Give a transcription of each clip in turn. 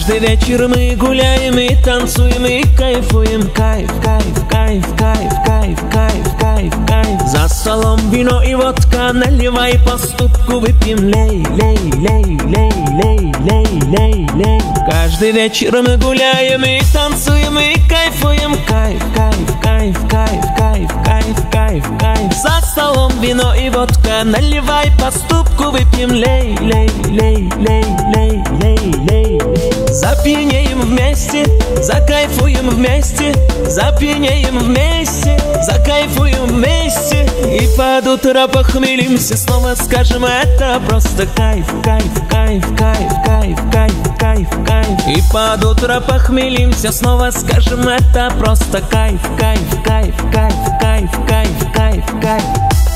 Каждый вечер мы гуляем и танцуем и кайфуем. Кайф, кайф, кайф, кайф, кайф, кайф, кайф, кайф. За столом вино и водка, наливай по ступку, выпьем. Лей, лей, лей, лей, лей, лей, лей, лей. Каждый вечер мы гуляем и танцуем и кайфуем. Кайф, кайф, кайф, кайф, кайф, кайф, кайф, кайф. За столом вино и водка, наливай по ступку, выпьем. Лей, лей, лей, лей, лей, лей, лей. Запьянеем вместе, закайфуем вместе, запьянеем вместе, закайфуем вместе. И под утро похмелимся, снова скажем, это просто кайф, кайф, кайф, кайф, кайф, кайф, кайф, кайф. И под утро похмелимся, снова скажем, это просто кайф, кайф, кайф, кайф, кайф, кайф, кайф, кайф.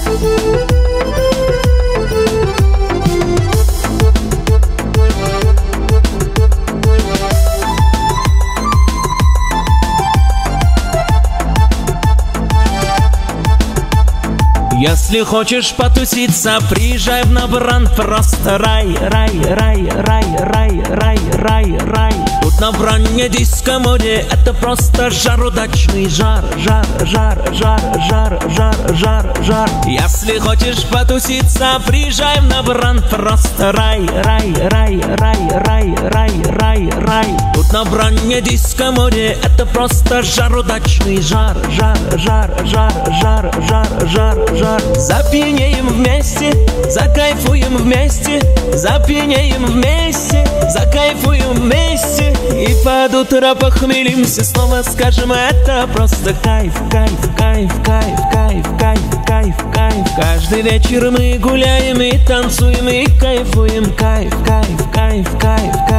Если хочешь потуситься, приезжай в Навран, просто рай, рай, рай, рай, рай, рай, рай, рай. Тут Навране диско-море, это просто жар, удачный жар, жар, жар, жар, жар, жар, жар, жар. Если хочешь потуситься, приезжай в Навран, просто рай, рай, рай, рай, рай, рай, рай, рай. Тут Навране диско-море, это просто жар, удачный жар, жар, жар, жар, жар, жар, жар, жар. Запьянеем вместе, закайфуем вместе, запьянеем вместе, закайфуем вместе. И под утро похмелимся, снова скажем, это просто кайф, кайф, кайф, кайф, кайф, кайф, кайф, кайф. Каждый вечер мы гуляем и танцуем и кайфуем. Кайф, кайф, кайф, кайф, кайф.